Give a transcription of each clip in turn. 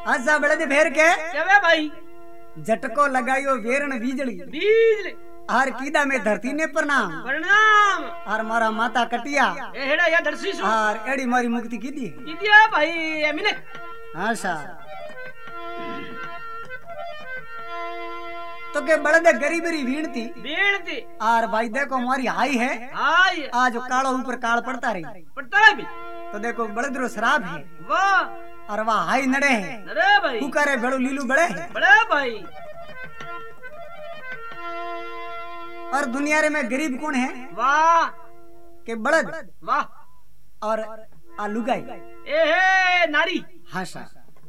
आजा बड़े भेर के क्या वे भाई झटको लगायो वेरण बीजली बीजली आर कीदा में धरती ने प्रणाम प्रणाम आर मारा माता कटिया एड़ा या दर्शी सु आर एड़ी मारी मुक्ति कीदी किदिया भाई एमिने आशा तो के बड़े गरीबरी भीणती बीणती आर भाई देखो हमारी हाई है हाय आज कालो ऊपर काल पड़ता रही पड़ता है भी तो देखो बड़े शराब है वाह और वाह हाई नड़े है अरे भाई कुकरे बेड़ू लीलू बड़े है बड़े भाई और दुनिया रे में गरीब कौन है वाह के बड़द वाह और लुगाई ए हे नारी हाशा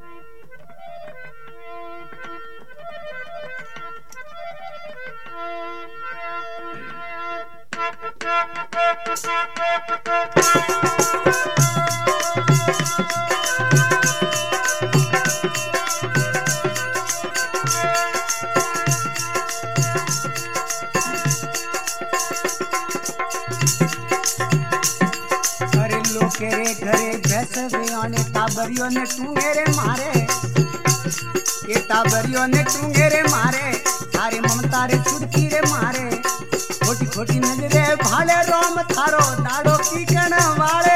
केरे घरे भैंस बियाने टाबरियों ने टूंगेरे मारे ये टाबरियों ने टूंगेरे मारे थारे ममता रे छुड़की रे मारे खोटी खोटी नजरे भाले रोम थारो दाड़ो की कण वाले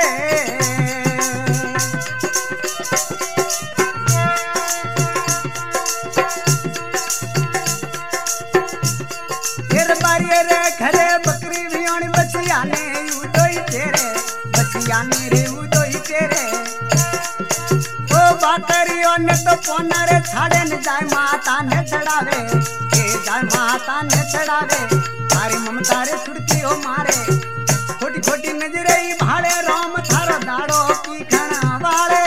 फिर बारी रे घरे बकरी बियानी बचिया ने उदोई तेरे बचियानी रे उदोई तेरे ओ बाकरियों ने तो पोनरे छाड़े न जाय माता ने चढ़ावे के जाय माता ने चढ़ावे तारी ममता रे छुड़की हो मारे खोटी खोटी नजरे भाड़े राम थारो दाड़ो की खाना वाले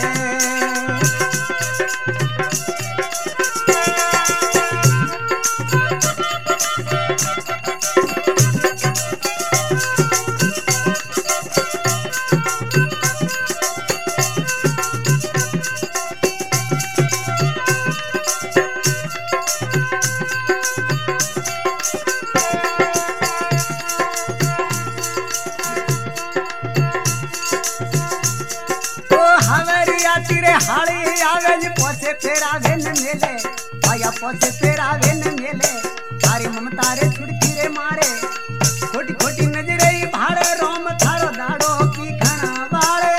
हाड़ी आवेज पोसे फेरा वेन मेले आया पोसे फेरा वेन मेले तारी ममता रे छुड़की रे मारे खोटी खोटी नजरे भाड़े रोम थारो दाड़ो की खाना वाले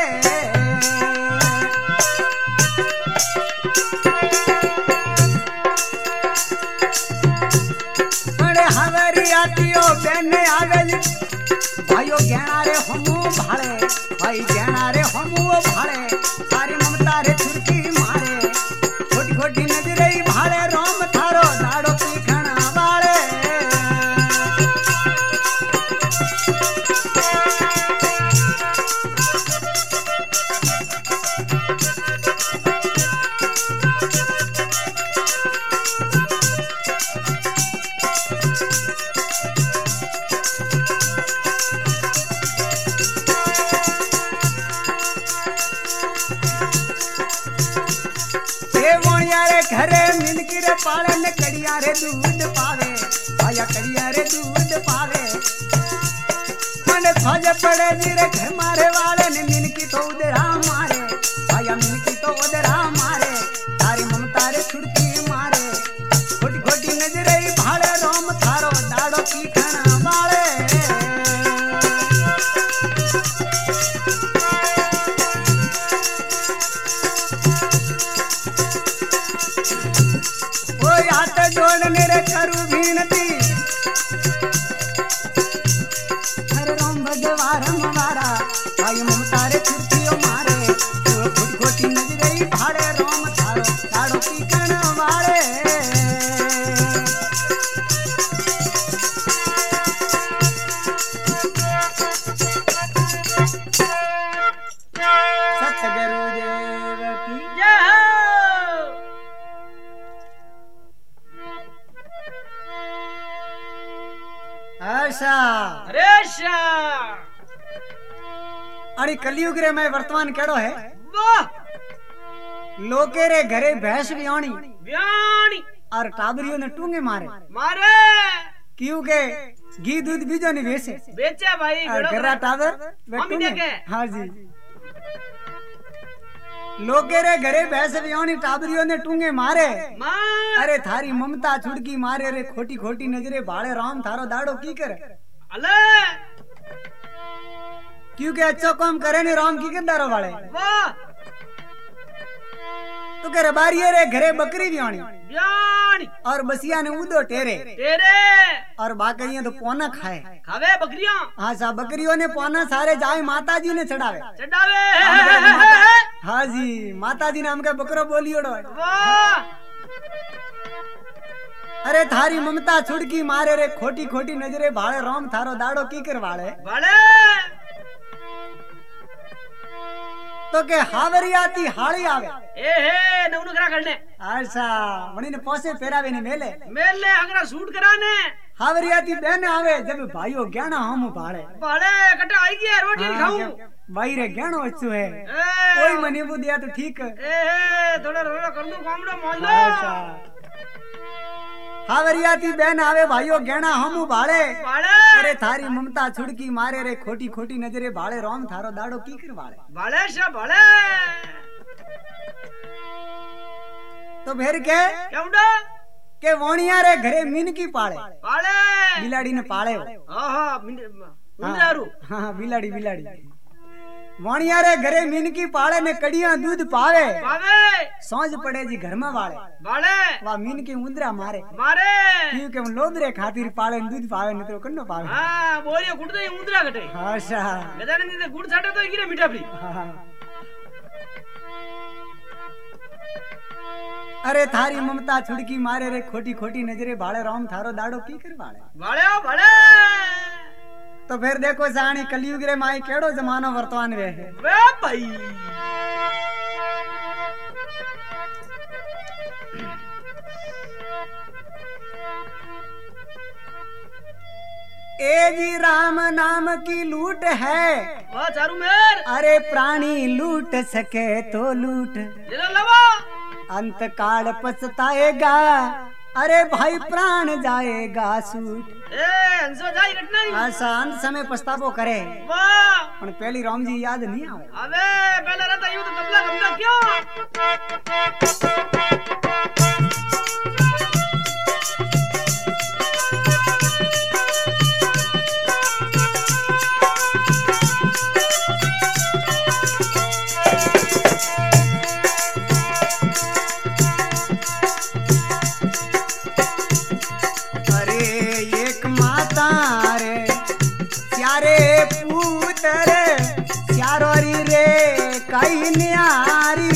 बड़े हवेरी आतियो बेने आवेज भाइयो गेना रे हमू भाड़े भाई गेना रे हमू भाड़े तारी ममता रे छुड़की मारे खोटी खोटी नजरे भाड़े रोम थारो दाड़ो की खाना वाले घरे मिनकी रे पालन कड़िया रे दूध पावे आया कड़िया रे दूध पावे मन फज पड़े रे घर मारे वाले ने मिनकी तो उधरा मारे आया मिनकी तो उधरा मारे तारी ममता रे छुड़की मारे खोटी खोटी नजरे भाड़े रोम थारो दाड़ो की खाना वाले जोड़ने रे करू भीनती हरे राम भगवान हमारा भाई ममता रे छुड़कियो मारे खोटी खोटी नजरे भाड़े राम थारो दाड़ो की कण मारे सतगुरुदेव की जय आशा रेशा अरे कलयुग रे मैं वर्तमान केड़ो है वाह लोके रे घरे भैंस बियाणी ब्याणी और टाबरियों ने टूंगे मारे मारे क्यों के घी दूध बीजो नहीं बेचे बेचे भाई और घरा टाबर हम देखे हाँ जी लोगे रे घरे भैंस व्योणी टाबरियों ने टूंगे मारे मार अरे थारी ममता छुड़की मारे रे खोटी खोटी नजरे भाड़े राम थारो दाड़ो की करे अले क्योंकि अच्छा काम करे नहीं राम की दारो वाले वाह तो कह रबारी रे घरे बकरी व्योणी ब्याणी और बसिया ने उदो टेरे तेरे और बाकरियां तो पोना खाए खावे बकरियां हाँ सा बकरियों ने पोना सारे जाए माता जी ने चढ़ावे चढ़ावे हाँ जी माता जी ने हमके बकरो बोली ओड़ो वाह अरे थारी ममता छुड़की मारे रे खोटी खोटी नजरे भाड़े राम थारो दाड़ो की करवाले वाले तो के हावरी आती हाड़ी आवे ए हे नवनुकरा करने अच्छा वणी ने पोसे फेरावे ने मेले मेले अगरा शूट कराने हावरी आती बहन आवे जब भाईओ ज्ञाना हम भाड़े वाले कटा आई गया रोटी खाऊं भाई रे ज्ञानो अच्छो है ए कोई मनी बुदिया तो ठीक ए थोड़ा रोड़ा कर लूं कामड़ो मोल अच्छा हावरियाती बहन आवे भाईओ गहना हमू भाड़े वाले अरे थारी ममता छुड़की मारे रे खोटी खोटी नजरे भाड़े राम थारो दाड़ो की कर वाले वाले सब वाले तो फिर के क्या उड़ा के वोणिया रे घरे मीन की पाले वाले बिलाड़ी ने पाले हो हां मुंडारू हाँ बिलाड़ी बिलाड़ी वोणिया रे घरे मीन की पाले ने कड़िया दूध पावे पावे सांझ पड़े जी घर में वाले वाले वा मीन के उंदरा मारे मारे क्योंकि हम लोदरे खातिर पाले दूध पावे नहीं तो कन्नो पावे हां बोरियो गुड़ दे उंदरा कटे अच्छा गदाने ने गुड़ छाटे तो गिरे मीठा पड़ी अरे थारी ममता छुड़की मारे रे खोटी खोटी नजरे भाड़े राम थारो दाड़ो की कर वाले वाले वाले तो फिर देखो साणी कलयुग रे माई केड़ो जमानो वर्तमान वे है वे भाई ए जी राम नाम की लूट है वाह चारू मेर अरे प्राणी लूट सके तो लूट ये लवा अंत काल पछताएगा अरे भाई प्राण जाएगा सूट ए हंसो जाई घटना नहीं ऐसा अंत समय पछतावो करे वाह पण पहली राम जी याद नहीं आवे अबे पहले रहता यूं तो तबला गमला क्यों कई न्यारी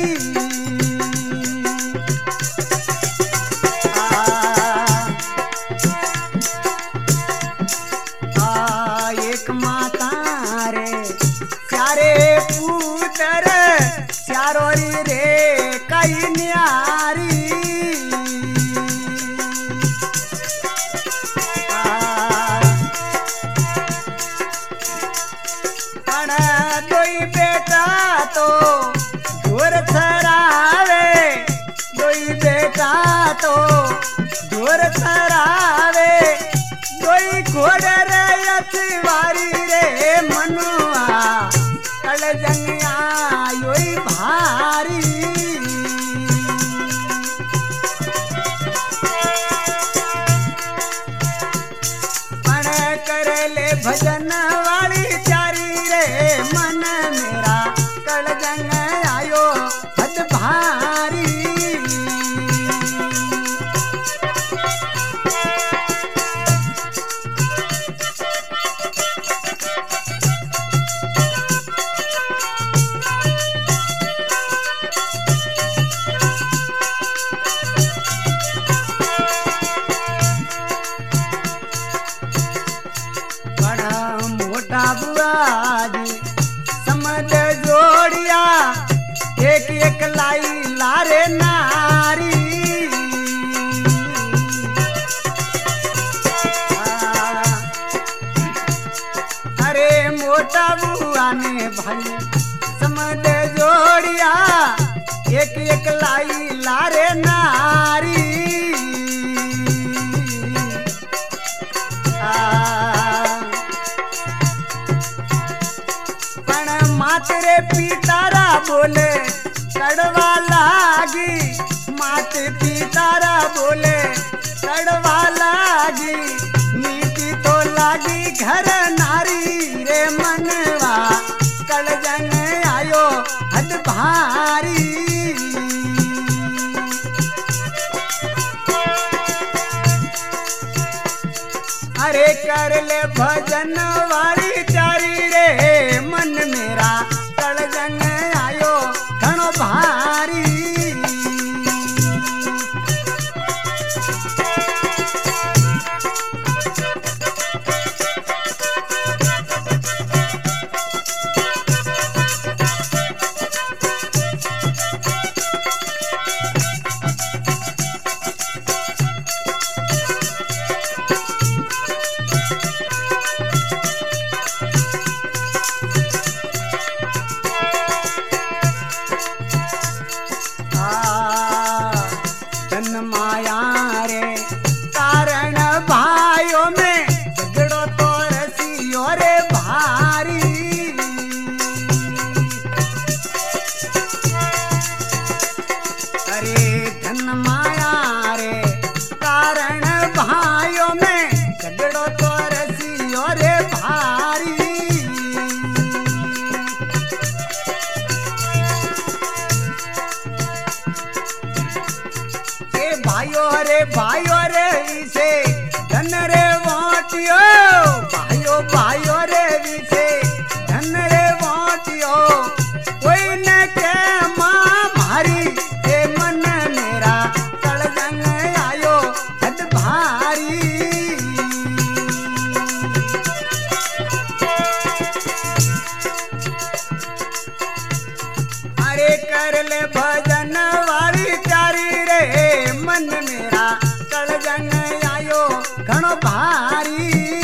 एक माता रे चारे पुत्र चारोरी रे कई न्यारी दोई बेटा तो ढोर थरावे दोई बेटा तो ढोर थरावे दोई घोड़ रे अथवारी रे मनुआ कल जंगिया योई भारी पण कर ले भजन वाली मन मेरा कल जंग आयो हद भारी बड़ा मोटा बुआ जी जोड़िया एक एक लाई लारे नारी अरे मोटा बुआ ने भाई समझ जोड़िया एक एक लाई लारे नारी मातरे पितारा बोले लागी मात पितारा बोले तड़वा लागी नीति तो लागी घर नारी रे मनवा कलजन आयो हद भारी अरे कर ले भजन वाली चारी रे मन मेरा कलजन आयो घणो भारी माया रे कारण भाइयों में झगड़ो तो रसियो रे भारी अरे धन माया रे कारण भाइयों में झगड़ो तो रसियो रे भारी भाइयों रे इसे धन रे वाटियो भाइयों रे इसे धन रे वाटियो कोई न के माँ मारी ए मन मेरा कलजन आयो हद भारी अरे कर ले भजन वाली चारी रे मन मेरा कलजन आयो घणो भारी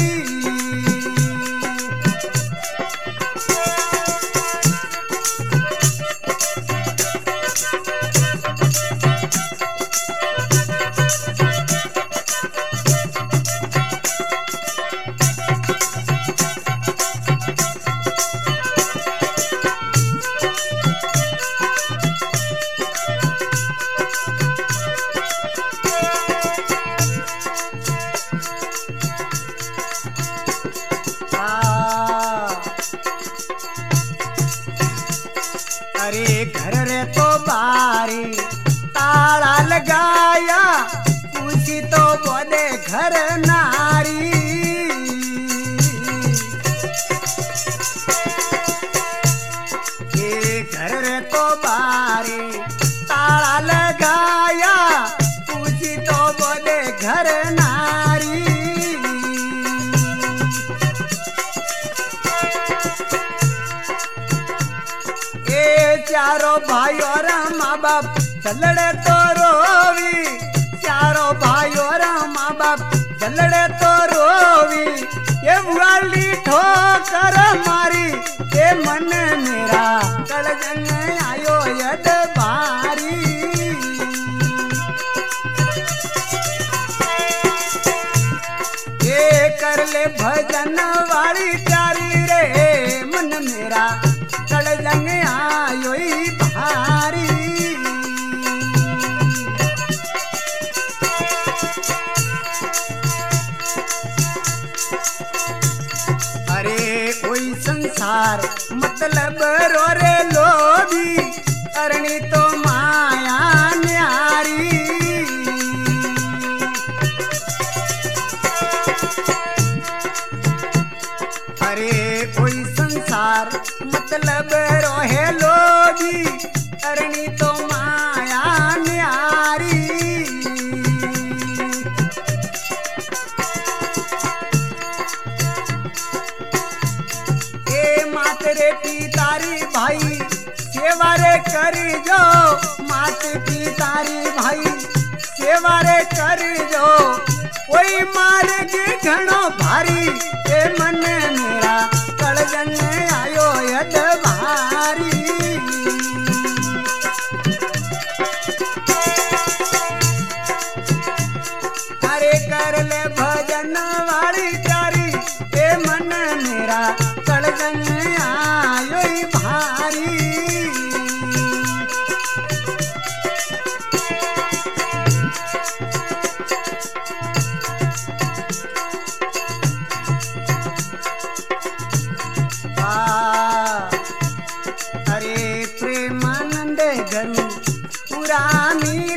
अरे घर रे तो बारी ताला लगाया पूछी तो बोले घर नारी ये घर रे तो बारी ताला लगाया पूछी तो बोले घर नारी चारों भाइयों और माँ बाप चलड़े तो रोवी चारों भाइयों और माँ बाप चलड़े तो रोवी ये वाली ठोकर मारी ये मन मेरा कलजन आयो यद भारी ये कर ले भजन वाली चारी रे मन मेरा कलजन आयो भारी अरे कोई संसार मतलब रो रे लोभी करनी तो माया न्यारी अरे कोई संसार मतलब रोहे लोभी करनी तो माया न्यारी ए मात रे पितारी भाई सेवा रे करी जो मात पितारी भाई सेवा रे करी जो कोई मार्ग घणो भारी ए मन मेरा कलजन आयो यद भारी अरे कर ले भजन वाली चारी ए मन मेरा कलजन आयो भारी रानी